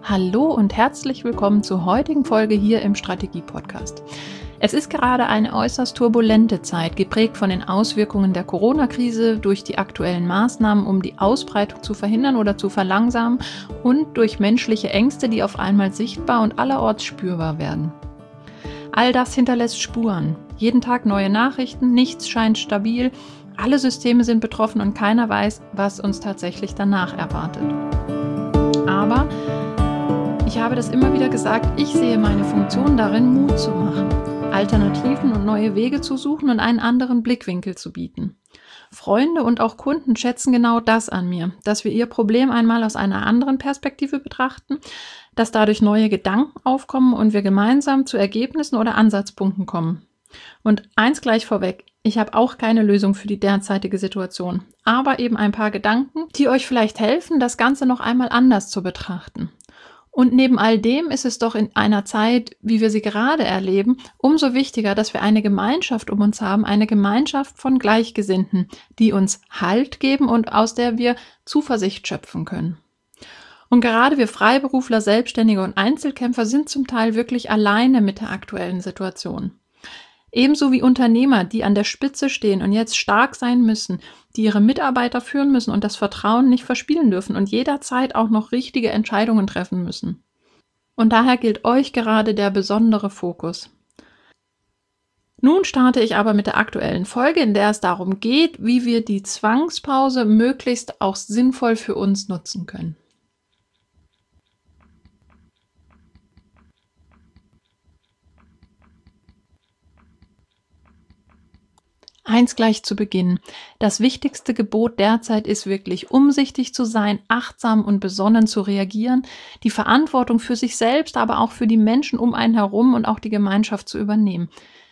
Hallo und herzlich willkommen zur heutigen Folge hier im Strategie-Podcast. Es ist gerade eine äußerst turbulente Zeit, geprägt von den Auswirkungen der Corona-Krise, durch die aktuellen Maßnahmen, um die Ausbreitung zu verhindern oder zu verlangsamen und durch menschliche Ängste, die auf einmal sichtbar und allerorts spürbar werden. All das hinterlässt Spuren. Jeden Tag neue Nachrichten, nichts scheint stabil, alle Systeme sind betroffen und keiner weiß, was uns tatsächlich danach erwartet. Aber ich habe das immer wieder gesagt, ich sehe meine Funktion darin, Mut zu machen, Alternativen und neue Wege zu suchen und einen anderen Blickwinkel zu bieten. Freunde und auch Kunden schätzen genau das an mir, dass wir ihr Problem einmal aus einer anderen Perspektive betrachten, dass dadurch neue Gedanken aufkommen und wir gemeinsam zu Ergebnissen oder Ansatzpunkten kommen. Und eins gleich vorweg, ich habe auch keine Lösung für die derzeitige Situation, aber eben ein paar Gedanken, die euch vielleicht helfen, das Ganze noch einmal anders zu betrachten. Und neben all dem ist es doch in einer Zeit, wie wir sie gerade erleben, umso wichtiger, dass wir eine Gemeinschaft um uns haben, eine Gemeinschaft von Gleichgesinnten, die uns Halt geben und aus der wir Zuversicht schöpfen können. Und gerade wir Freiberufler, Selbstständige und Einzelkämpfer sind zum Teil wirklich alleine mit der aktuellen Situation. Ebenso wie Unternehmer, die an der Spitze stehen und jetzt stark sein müssen, die ihre Mitarbeiter führen müssen und das Vertrauen nicht verspielen dürfen und jederzeit auch noch richtige Entscheidungen treffen müssen. Und daher gilt euch gerade der besondere Fokus. Nun starte ich aber mit der aktuellen Folge, in der es darum geht, wie wir die Zwangspause möglichst auch sinnvoll für uns nutzen können. Eins gleich zu Beginn. Das wichtigste Gebot derzeit ist wirklich, umsichtig zu sein, achtsam und besonnen zu reagieren, die Verantwortung für sich selbst, aber auch für die Menschen um einen herum und auch die Gemeinschaft zu übernehmen.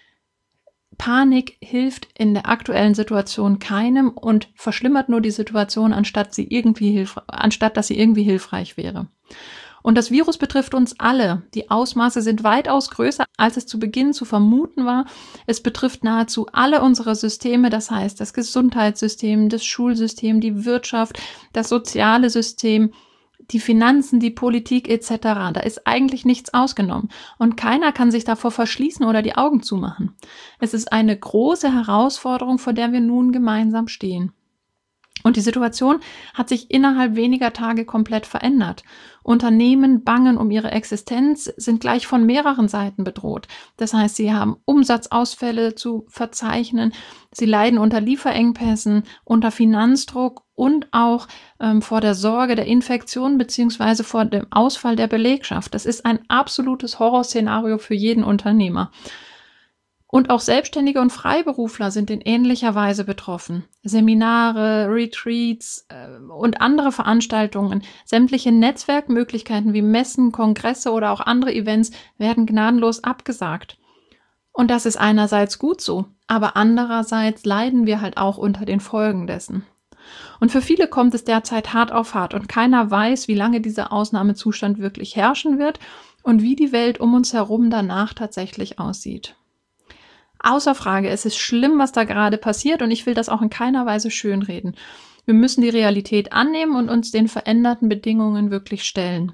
Panik hilft in der aktuellen Situation keinem und verschlimmert nur die Situation, anstatt dass sie irgendwie hilfreich wäre. Und das Virus betrifft uns alle. Die Ausmaße sind weitaus größer, als es zu Beginn zu vermuten war. Es betrifft nahezu alle unsere Systeme, das heißt das Gesundheitssystem, das Schulsystem, die Wirtschaft, das soziale System, die Finanzen, die Politik etc. Da ist eigentlich nichts ausgenommen. Und keiner kann sich davor verschließen oder die Augen zumachen. Es ist eine große Herausforderung, vor der wir nun gemeinsam stehen. Und die Situation hat sich innerhalb weniger Tage komplett verändert. Unternehmen bangen um ihre Existenz, sind gleich von mehreren Seiten bedroht. Das heißt, sie haben Umsatzausfälle zu verzeichnen, sie leiden unter Lieferengpässen, unter Finanzdruck und auch vor der Sorge der Infektion bzw. vor dem Ausfall der Belegschaft. Das ist ein absolutes Horrorszenario für jeden Unternehmer. Und auch Selbstständige und Freiberufler sind in ähnlicher Weise betroffen. Seminare, Retreats und andere Veranstaltungen, sämtliche Netzwerkmöglichkeiten wie Messen, Kongresse oder auch andere Events werden gnadenlos abgesagt. Und das ist einerseits gut so, aber andererseits leiden wir halt auch unter den Folgen dessen. Und für viele kommt es derzeit hart auf hart und keiner weiß, wie lange dieser Ausnahmezustand wirklich herrschen wird und wie die Welt um uns herum danach tatsächlich aussieht. Außer Frage, es ist schlimm, was da gerade passiert und ich will das auch in keiner Weise schönreden. Wir müssen die Realität annehmen und uns den veränderten Bedingungen wirklich stellen.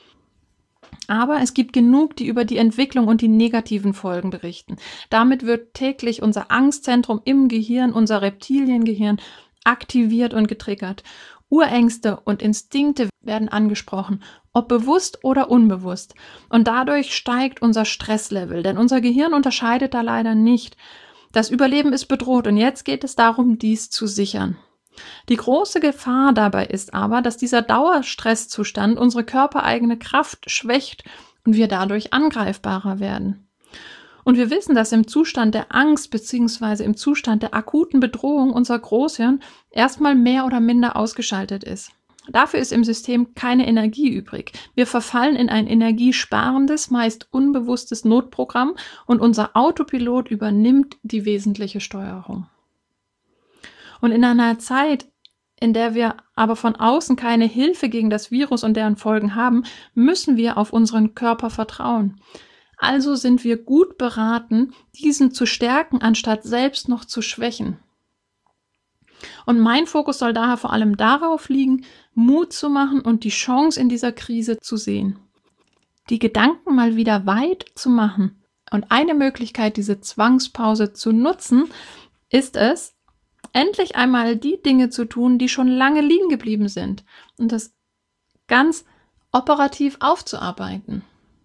Aber es gibt genug, die über die Entwicklung und die negativen Folgen berichten. Damit wird täglich unser Angstzentrum im Gehirn, unser Reptiliengehirn, aktiviert und getriggert. Urängste und Instinkte werden angesprochen, ob bewusst oder unbewusst. Und dadurch steigt unser Stresslevel, denn unser Gehirn unterscheidet da leider nicht. Das Überleben ist bedroht und jetzt geht es darum, dies zu sichern. Die große Gefahr dabei ist aber, dass dieser Dauerstresszustand unsere körpereigene Kraft schwächt und wir dadurch angreifbarer werden. Und wir wissen, dass im Zustand der Angst bzw. im Zustand der akuten Bedrohung unser Großhirn erstmal mehr oder minder ausgeschaltet ist. Dafür ist im System keine Energie übrig. Wir verfallen in ein energiesparendes, meist unbewusstes Notprogramm und unser Autopilot übernimmt die wesentliche Steuerung. Und in einer Zeit, in der wir aber von außen keine Hilfe gegen das Virus und deren Folgen haben, müssen wir auf unseren Körper vertrauen. Also sind wir gut beraten, diesen zu stärken, anstatt selbst noch zu schwächen. Und mein Fokus soll daher vor allem darauf liegen, Mut zu machen und die Chance in dieser Krise zu sehen. die Gedanken mal wieder weit zu machen. Und eine Möglichkeit, diese Zwangspause zu nutzen, ist es, endlich einmal die Dinge zu tun, die schon lange liegen geblieben sind und das ganz operativ aufzuarbeiten.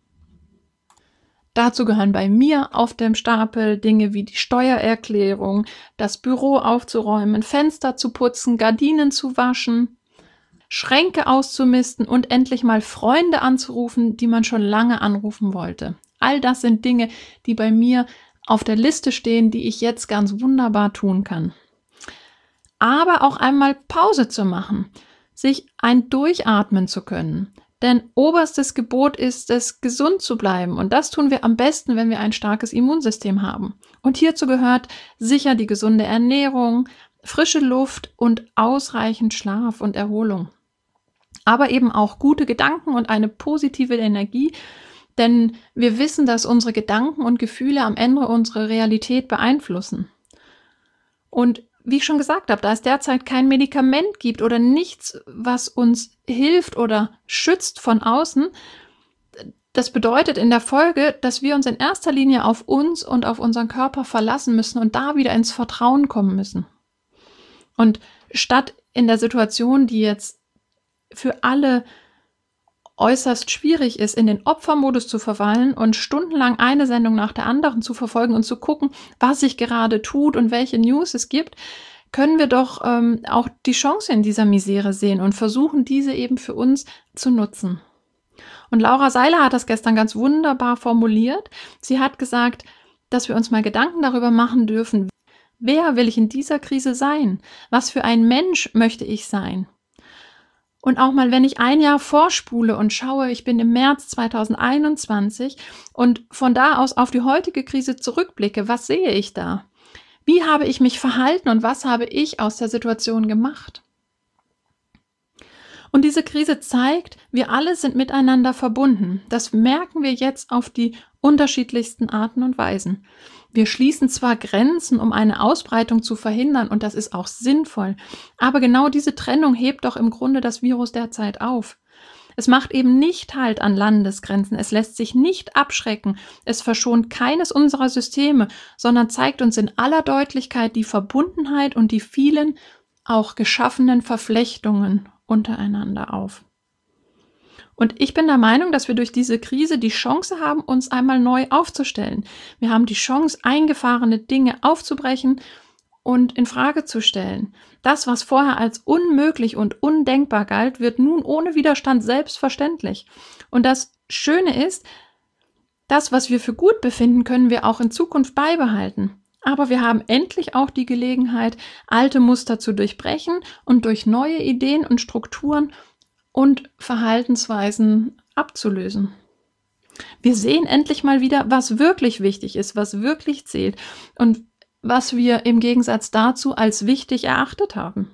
Dazu gehören bei mir auf dem Stapel Dinge wie die Steuererklärung, das Büro aufzuräumen, Fenster zu putzen, Gardinen zu waschen, Schränke auszumisten und endlich mal Freunde anzurufen, die man schon lange anrufen wollte. All das sind Dinge, die bei mir auf der Liste stehen, die ich jetzt ganz wunderbar tun kann. Aber auch einmal Pause zu machen, sich ein Durchatmen zu können. Denn oberstes Gebot ist es, gesund zu bleiben. Und das tun wir am besten, wenn wir ein starkes Immunsystem haben. Und hierzu gehört sicher die gesunde Ernährung, frische Luft und ausreichend Schlaf und Erholung. Aber eben auch gute Gedanken und eine positive Energie. Denn wir wissen, dass unsere Gedanken und Gefühle am Ende unsere Realität beeinflussen. Und wie ich schon gesagt habe, da es derzeit kein Medikament gibt oder nichts, was uns hilft oder schützt von außen, das bedeutet in der Folge, dass wir uns in erster Linie auf uns und auf unseren Körper verlassen müssen und da wieder ins Vertrauen kommen müssen. Und statt in der Situation, die jetzt für alle äußerst schwierig ist, in den Opfermodus zu verfallen und stundenlang eine Sendung nach der anderen zu verfolgen und zu gucken, was sich gerade tut und welche News es gibt, können wir doch auch die Chance in dieser Misere sehen und versuchen, diese eben für uns zu nutzen. Und Laura Seiler hat das gestern ganz wunderbar formuliert. Sie hat gesagt, dass wir uns mal Gedanken darüber machen dürfen, wer will ich in dieser Krise sein? Was für ein Mensch möchte ich sein? Und auch mal, wenn ich ein Jahr vorspule und schaue, ich bin im März 2021 und von da aus auf die heutige Krise zurückblicke, was sehe ich da? Wie habe ich mich verhalten und was habe ich aus der Situation gemacht? Und diese Krise zeigt, wir alle sind miteinander verbunden. Das merken wir jetzt auf die unterschiedlichsten Arten und Weisen. Wir schließen zwar Grenzen, um eine Ausbreitung zu verhindern, und das ist auch sinnvoll, aber genau diese Trennung hebt doch im Grunde das Virus derzeit auf. Es macht eben nicht Halt an Landesgrenzen, es lässt sich nicht abschrecken, es verschont keines unserer Systeme, sondern zeigt uns in aller Deutlichkeit die Verbundenheit und die vielen, auch geschaffenen Verflechtungen untereinander auf. Und ich bin der Meinung, dass wir durch diese Krise die Chance haben, uns einmal neu aufzustellen. Wir haben die Chance, eingefahrene Dinge aufzubrechen und in Frage zu stellen. Das, was vorher als unmöglich und undenkbar galt, wird nun ohne Widerstand selbstverständlich. Und das Schöne ist, das, was wir für gut befinden, können wir auch in Zukunft beibehalten. Aber wir haben endlich auch die Gelegenheit, alte Muster zu durchbrechen und durch neue Ideen und Strukturen und Verhaltensweisen abzulösen. Wir sehen endlich mal wieder, was wirklich wichtig ist, was wirklich zählt und was wir im Gegensatz dazu als wichtig erachtet haben.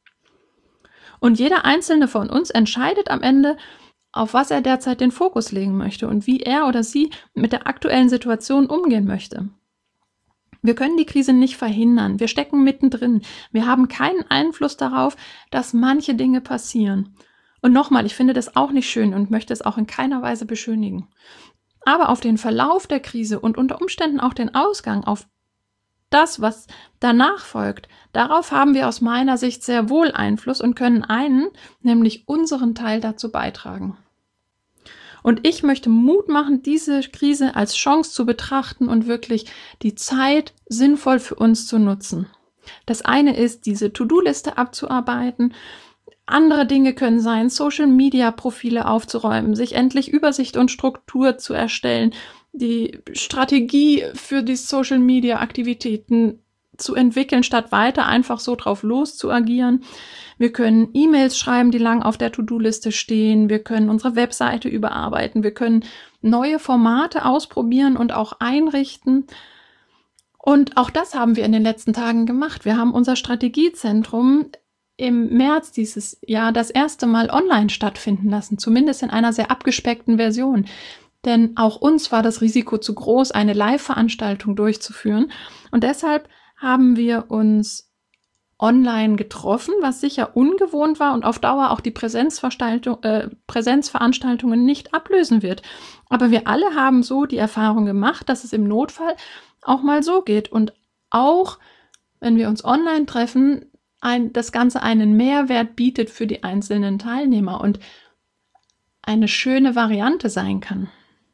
Und jeder Einzelne von uns entscheidet am Ende, auf was er derzeit den Fokus legen möchte und wie er oder sie mit der aktuellen Situation umgehen möchte. Wir können die Krise nicht verhindern, wir stecken mittendrin, wir haben keinen Einfluss darauf, dass manche Dinge passieren. Und nochmal, ich finde das auch nicht schön und möchte es auch in keiner Weise beschönigen. Aber auf den Verlauf der Krise und unter Umständen auch den Ausgang, auf das, was danach folgt, darauf haben wir aus meiner Sicht sehr wohl Einfluss und können einen, nämlich unseren Teil dazu beitragen. Und ich möchte Mut machen, diese Krise als Chance zu betrachten und wirklich die Zeit sinnvoll für uns zu nutzen. Das eine ist, diese To-Do-Liste abzuarbeiten. Andere Dinge können sein, Social-Media-Profile aufzuräumen, sich endlich Übersicht und Struktur zu erstellen, die Strategie für die Social-Media-Aktivitäten zu entwickeln, statt weiter einfach so drauf los zu agieren. Wir können E-Mails schreiben, die lang auf der To-Do-Liste stehen. Wir können unsere Webseite überarbeiten. Wir können neue Formate ausprobieren und auch einrichten. Und auch das haben wir in den letzten Tagen gemacht. Wir haben unser Strategiezentrum im März dieses Jahr das erste Mal online stattfinden lassen, zumindest in einer sehr abgespeckten Version. Denn auch uns war das Risiko zu groß, eine Live-Veranstaltung durchzuführen. Und deshalb haben wir uns online getroffen, was sicher ungewohnt war und auf Dauer auch die Präsenzveranstaltungen nicht ablösen wird. Aber wir alle haben so die Erfahrung gemacht, dass es im Notfall auch mal so geht. Und auch wenn wir uns online treffen, das Ganze einen Mehrwert bietet für die einzelnen Teilnehmer und eine schöne Variante sein kann.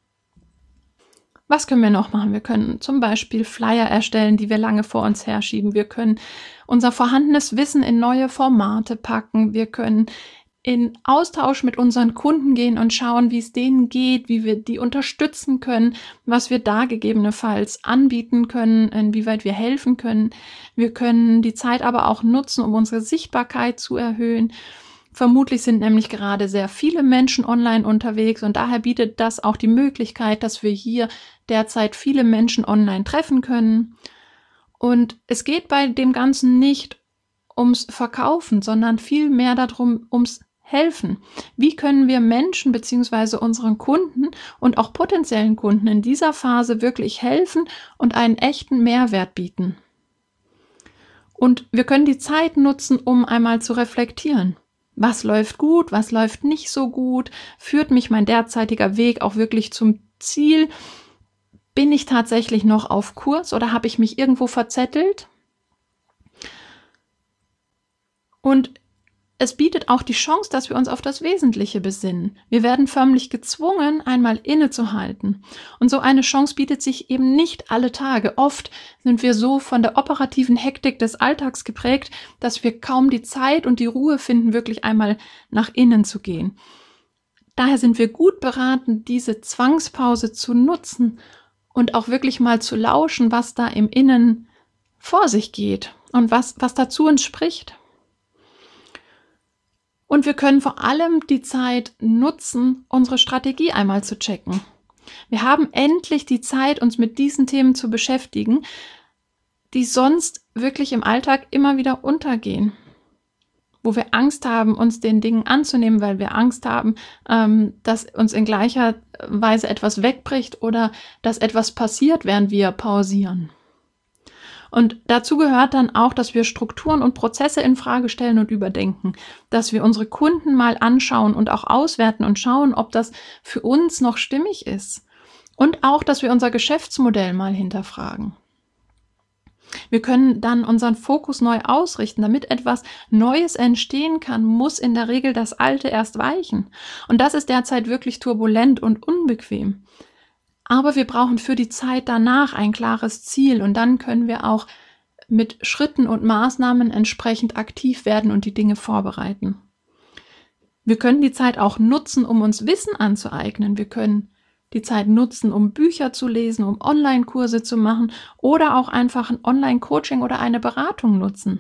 Was können wir noch machen? Wir können zum Beispiel Flyer erstellen, die wir lange vor uns herschieben. Wir können unser vorhandenes Wissen in neue Formate packen. Wir können in Austausch mit unseren Kunden gehen und schauen, wie es denen geht, wie wir die unterstützen können, was wir da gegebenenfalls anbieten können, inwieweit wir helfen können. Wir können die Zeit aber auch nutzen, um unsere Sichtbarkeit zu erhöhen. Vermutlich sind nämlich gerade sehr viele Menschen online unterwegs und daher bietet das auch die Möglichkeit, dass wir hier derzeit viele Menschen online treffen können. Und es geht bei dem Ganzen nicht ums Verkaufen, sondern vielmehr darum, ums Helfen. Wie können wir Menschen bzw. unseren Kunden und auch potenziellen Kunden in dieser Phase wirklich helfen und einen echten Mehrwert bieten? Und wir können die Zeit nutzen, um einmal zu reflektieren. Was läuft gut, was läuft nicht so gut? Führt mich mein derzeitiger Weg auch wirklich zum Ziel? Bin ich tatsächlich noch auf Kurs oder habe ich mich irgendwo verzettelt? Und es bietet auch die Chance, dass wir uns auf das Wesentliche besinnen. Wir werden förmlich gezwungen, einmal innezuhalten. Und so eine Chance bietet sich eben nicht alle Tage. Oft sind wir so von der operativen Hektik des Alltags geprägt, dass wir kaum die Zeit und die Ruhe finden, wirklich einmal nach innen zu gehen. Daher sind wir gut beraten, diese Zwangspause zu nutzen und auch wirklich mal zu lauschen, was da im Innen vor sich geht und was dazu uns spricht. Und wir können vor allem die Zeit nutzen, unsere Strategie einmal zu checken. Wir haben endlich die Zeit, uns mit diesen Themen zu beschäftigen, die sonst wirklich im Alltag immer wieder untergehen. Wo wir Angst haben, uns den Dingen anzunehmen, weil wir Angst haben, dass uns in gleicher Weise etwas wegbricht oder dass etwas passiert, während wir pausieren. Und dazu gehört dann auch, dass wir Strukturen und Prozesse in Frage stellen und überdenken, dass wir unsere Kunden mal anschauen und auch auswerten und schauen, ob das für uns noch stimmig ist. Und auch, dass wir unser Geschäftsmodell mal hinterfragen. Wir können dann unseren Fokus neu ausrichten. Damit etwas Neues entstehen kann, muss in der Regel das Alte erst weichen. Und das ist derzeit wirklich turbulent und unbequem. Aber wir brauchen für die Zeit danach ein klares Ziel und dann können wir auch mit Schritten und Maßnahmen entsprechend aktiv werden und die Dinge vorbereiten. Wir können die Zeit auch nutzen, um uns Wissen anzueignen. Wir können die Zeit nutzen, um Bücher zu lesen, um Online-Kurse zu machen oder auch einfach ein Online-Coaching oder eine Beratung nutzen.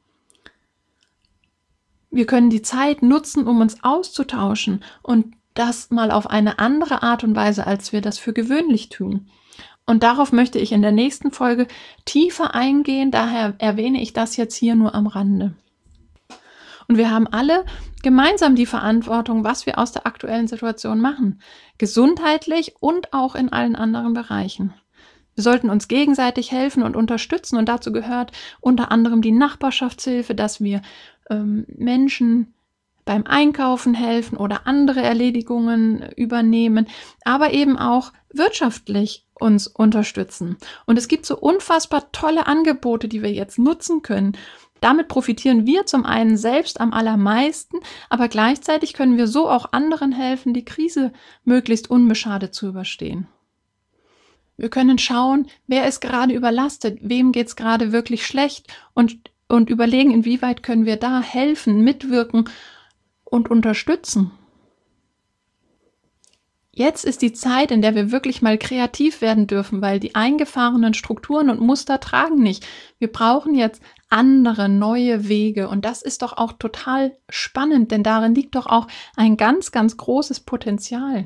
Wir können die Zeit nutzen, um uns auszutauschen und das mal auf eine andere Art und Weise, als wir das für gewöhnlich tun. Und darauf möchte ich in der nächsten Folge tiefer eingehen, daher erwähne ich das jetzt hier nur am Rande. Und wir haben alle gemeinsam die Verantwortung, was wir aus der aktuellen Situation machen, gesundheitlich und auch in allen anderen Bereichen. Wir sollten uns gegenseitig helfen und unterstützen und dazu gehört unter anderem die Nachbarschaftshilfe, dass wir Menschen beim Einkaufen helfen oder andere Erledigungen übernehmen, aber eben auch wirtschaftlich uns unterstützen. Und es gibt so unfassbar tolle Angebote, die wir jetzt nutzen können. Damit profitieren wir zum einen selbst am allermeisten, aber gleichzeitig können wir so auch anderen helfen, die Krise möglichst unbeschadet zu überstehen. Wir können schauen, wer ist gerade überlastet, wem geht es gerade wirklich schlecht und überlegen, inwieweit können wir da helfen, mitwirken und unterstützen. Jetzt ist die Zeit, in der wir wirklich mal kreativ werden dürfen, weil die eingefahrenen Strukturen und Muster tragen nicht. Wir brauchen jetzt andere, neue Wege und das ist doch auch total spannend, denn darin liegt doch auch ein ganz, ganz großes Potenzial.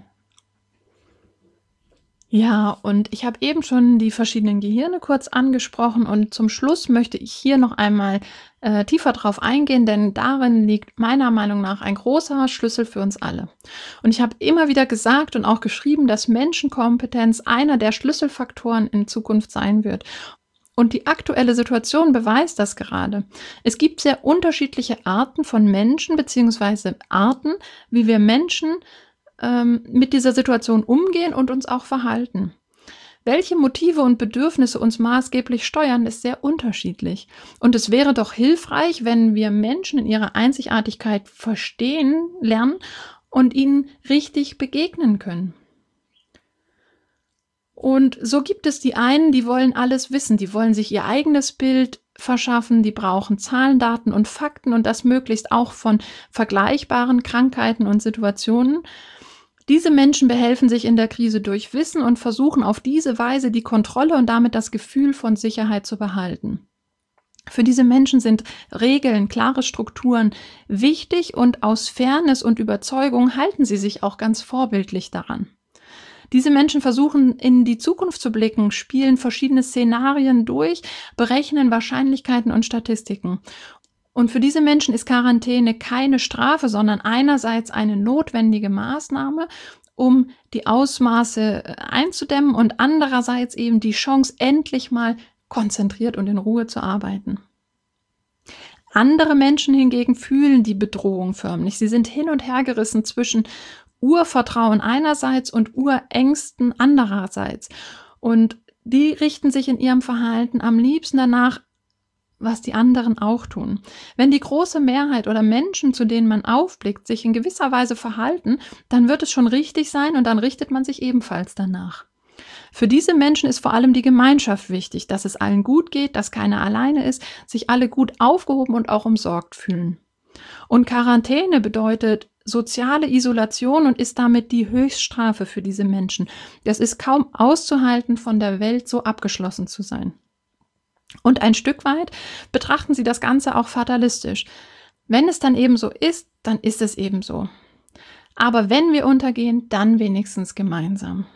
Ja, und ich habe eben schon die verschiedenen Gehirne kurz angesprochen und zum Schluss möchte ich hier noch einmal tiefer drauf eingehen, denn darin liegt meiner Meinung nach ein großer Schlüssel für uns alle. Und ich habe immer wieder gesagt und auch geschrieben, dass Menschenkompetenz einer der Schlüsselfaktoren in Zukunft sein wird. Und die aktuelle Situation beweist das gerade. Es gibt sehr unterschiedliche Arten von Menschen, beziehungsweise Arten, wie wir Menschen mit dieser Situation umgehen und uns auch verhalten. Welche Motive und Bedürfnisse uns maßgeblich steuern, ist sehr unterschiedlich. Und es wäre doch hilfreich, wenn wir Menschen in ihrer Einzigartigkeit verstehen lernen und ihnen richtig begegnen können. Und so gibt es die einen, die wollen alles wissen, die wollen sich ihr eigenes Bild verschaffen, die brauchen Zahlen, Daten und Fakten und das möglichst auch von vergleichbaren Krankheiten und Situationen. Diese Menschen behelfen sich in der Krise durch Wissen und versuchen auf diese Weise die Kontrolle und damit das Gefühl von Sicherheit zu behalten. Für diese Menschen sind Regeln, klare Strukturen wichtig und aus Fairness und Überzeugung halten sie sich auch ganz vorbildlich daran. Diese Menschen versuchen in die Zukunft zu blicken, spielen verschiedene Szenarien durch, berechnen Wahrscheinlichkeiten und Statistiken. Und für diese Menschen ist Quarantäne keine Strafe, sondern einerseits eine notwendige Maßnahme, um die Ausmaße einzudämmen und andererseits eben die Chance, endlich mal konzentriert und in Ruhe zu arbeiten. Andere Menschen hingegen fühlen die Bedrohung förmlich. Sie sind hin und her gerissen zwischen Urvertrauen einerseits und Urängsten andererseits. Und die richten sich in ihrem Verhalten am liebsten danach, was die anderen auch tun. Wenn die große Mehrheit oder Menschen, zu denen man aufblickt, sich in gewisser Weise verhalten, dann wird es schon richtig sein und dann richtet man sich ebenfalls danach. Für diese Menschen ist vor allem die Gemeinschaft wichtig, dass es allen gut geht, dass keiner alleine ist, sich alle gut aufgehoben und auch umsorgt fühlen. Und Quarantäne bedeutet soziale Isolation und ist damit die Höchststrafe für diese Menschen. Das ist kaum auszuhalten, von der Welt so abgeschlossen zu sein. Und ein Stück weit betrachten sie das Ganze auch fatalistisch. Wenn es dann eben so ist, dann ist es eben so. Aber wenn wir untergehen, dann wenigstens gemeinsam.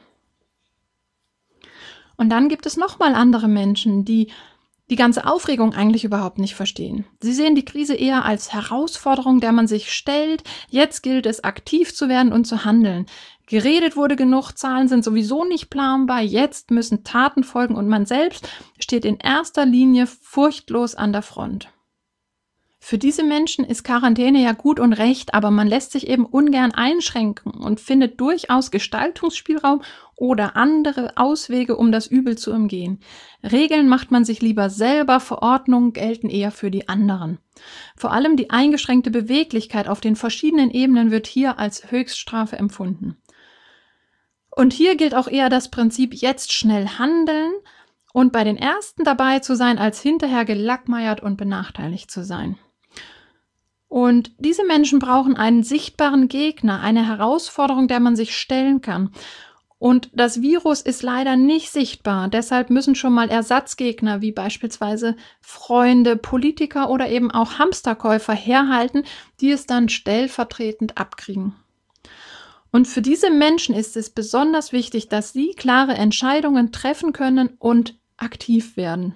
Und dann gibt es nochmal andere Menschen, die die ganze Aufregung eigentlich überhaupt nicht verstehen. Sie sehen die Krise eher als Herausforderung, der man sich stellt. Jetzt gilt es, aktiv zu werden und zu handeln. Geredet wurde genug, Zahlen sind sowieso nicht planbar, jetzt müssen Taten folgen und man selbst steht in erster Linie furchtlos an der Front. Für diese Menschen ist Quarantäne ja gut und recht, aber man lässt sich eben ungern einschränken und findet durchaus Gestaltungsspielraum oder andere Auswege, um das Übel zu umgehen. Regeln macht man sich lieber selber, Verordnungen gelten eher für die anderen. Vor allem die eingeschränkte Beweglichkeit auf den verschiedenen Ebenen wird hier als Höchststrafe empfunden. Und hier gilt auch eher das Prinzip jetzt schnell handeln und bei den Ersten dabei zu sein, als hinterher gelackmeiert und benachteiligt zu sein. Und diese Menschen brauchen einen sichtbaren Gegner, eine Herausforderung, der man sich stellen kann. Und das Virus ist leider nicht sichtbar, deshalb müssen schon mal Ersatzgegner wie beispielsweise Freunde, Politiker oder eben auch Hamsterkäufer herhalten, die es dann stellvertretend abkriegen. Und für diese Menschen ist es besonders wichtig, dass sie klare Entscheidungen treffen können und aktiv werden.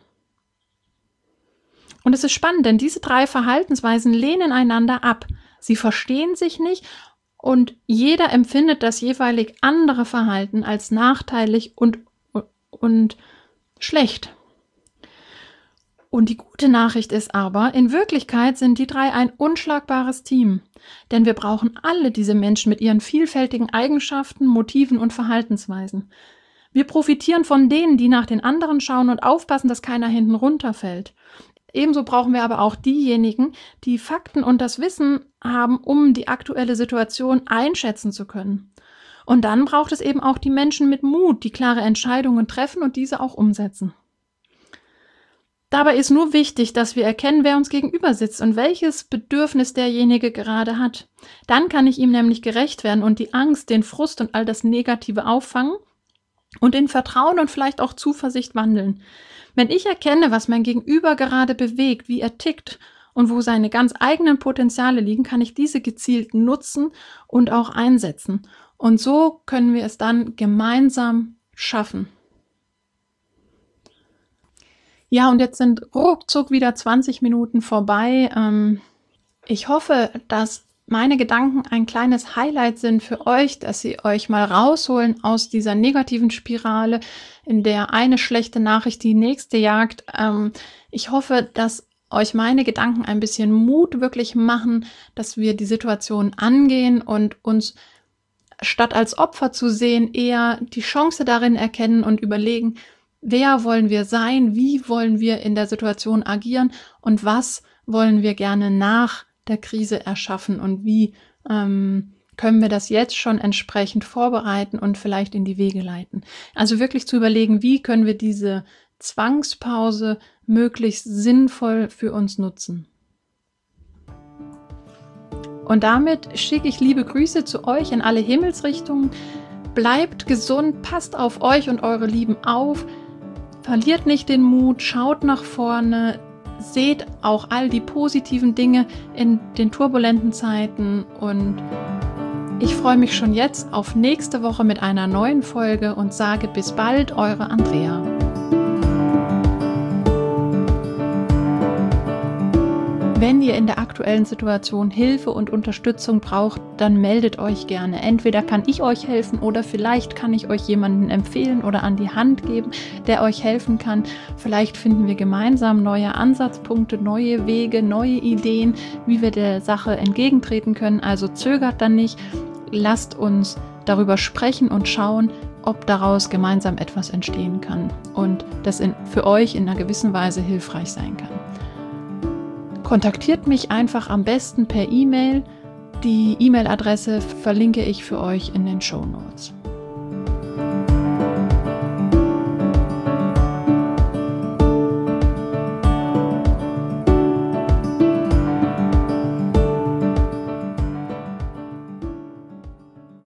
Und es ist spannend, denn diese drei Verhaltensweisen lehnen einander ab. Sie verstehen sich nicht und jeder empfindet das jeweilig andere Verhalten als nachteilig und schlecht. Und die gute Nachricht ist aber, in Wirklichkeit sind die drei ein unschlagbares Team. Denn wir brauchen alle diese Menschen mit ihren vielfältigen Eigenschaften, Motiven und Verhaltensweisen. Wir profitieren von denen, die nach den anderen schauen und aufpassen, dass keiner hinten runterfällt. Ebenso brauchen wir aber auch diejenigen, die Fakten und das Wissen haben, um die aktuelle Situation einschätzen zu können. Und dann braucht es eben auch die Menschen mit Mut, die klare Entscheidungen treffen und diese auch umsetzen. Dabei ist nur wichtig, dass wir erkennen, wer uns gegenüber sitzt und welches Bedürfnis derjenige gerade hat. Dann kann ich ihm nämlich gerecht werden und die Angst, den Frust und all das Negative auffangen und in Vertrauen und vielleicht auch Zuversicht wandeln. Wenn ich erkenne, was mein Gegenüber gerade bewegt, wie er tickt und wo seine ganz eigenen Potenziale liegen, kann ich diese gezielt nutzen und auch einsetzen. Und so können wir es dann gemeinsam schaffen. Ja, und jetzt sind ruckzuck wieder 20 Minuten vorbei. Ich hoffe, dass meine Gedanken ein kleines Highlight sind für euch, dass sie euch mal rausholen aus dieser negativen Spirale, in der eine schlechte Nachricht die nächste jagt. Ich hoffe, dass euch meine Gedanken ein bisschen Mut wirklich machen, dass wir die Situation angehen und uns statt als Opfer zu sehen, eher die Chance darin erkennen und überlegen, wer wollen wir sein, wie wollen wir in der Situation agieren und was wollen wir gerne nach der Krise erschaffen und wie können wir das jetzt schon entsprechend vorbereiten und vielleicht in die Wege leiten. Also wirklich zu überlegen, wie können wir diese Zwangspause möglichst sinnvoll für uns nutzen. Und damit schicke ich liebe Grüße zu euch in alle Himmelsrichtungen. Bleibt gesund, passt auf euch und eure Lieben auf, verliert nicht den Mut, schaut nach vorne, seht auch all die positiven Dinge in den turbulenten Zeiten und ich freue mich schon jetzt auf nächste Woche mit einer neuen Folge und sage bis bald, eure Andrea. Wenn ihr in der aktuellen Situation Hilfe und Unterstützung braucht, dann meldet euch gerne. Entweder kann ich euch helfen oder vielleicht kann ich euch jemanden empfehlen oder an die Hand geben, der euch helfen kann. Vielleicht finden wir gemeinsam neue Ansatzpunkte, neue Wege, neue Ideen, wie wir der Sache entgegentreten können. Also zögert dann nicht, lasst uns darüber sprechen und schauen, ob daraus gemeinsam etwas entstehen kann und das für euch in einer gewissen Weise hilfreich sein kann. Kontaktiert mich einfach am besten per E-Mail. Die E-Mail-Adresse verlinke ich für euch in den Shownotes.